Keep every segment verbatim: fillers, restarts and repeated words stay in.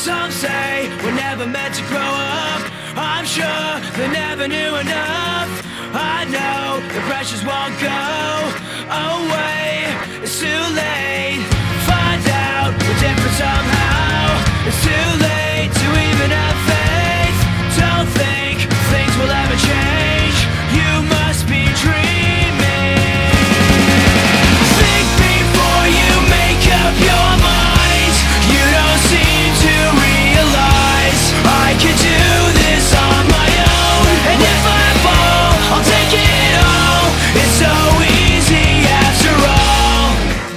Some say we're never meant to grow up. I'm sure they never knew enough. I know the pressures won't go away. It's too late. Find out we're different somehow. It's too late to even have faith. Don't think things will ever change. You must be dreaming. Think before you make up your mind. You don't seem to realize I could do this on my own. And if I fall, I'll take it all. It's so easy after all.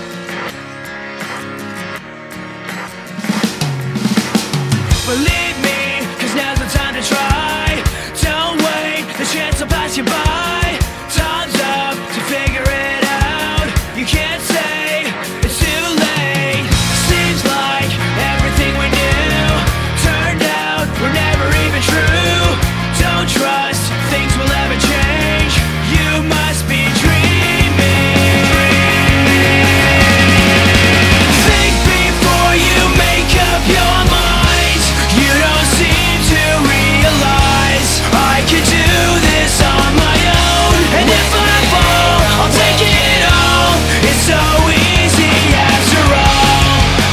Believe me, cause now's the time to try. Don't wait, the chance will pass you by. Time's up to figure it out. You can't say it's too late. Seems like everything we knew turned out were never even true. Don't trust things will ever change. You must be dreaming. Think before you make up your mind. You don't seem to realize I could do this on my own. And if I fall, I'll take it all. It's so easy after all.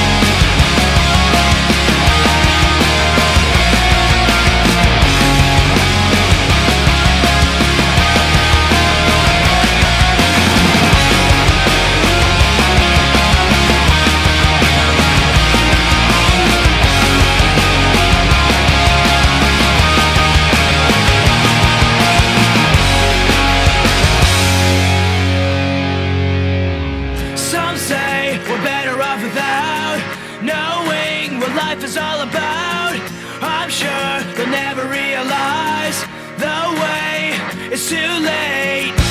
Some say we're better off without knowing what life is all about. I'm sure they'll never realize the way it's too late.